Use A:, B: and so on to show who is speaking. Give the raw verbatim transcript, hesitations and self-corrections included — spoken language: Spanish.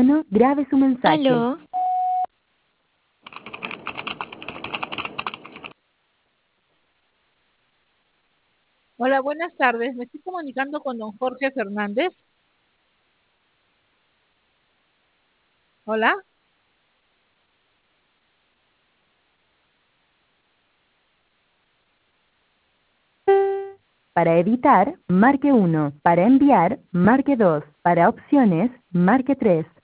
A: tono, grabe su mensaje.
B: Aló.
C: Hola, buenas tardes. Me estoy comunicando con don Jorge Fernández. Hola.
A: Para editar, marque uno. Para enviar, marque dos. Para opciones, marque tres.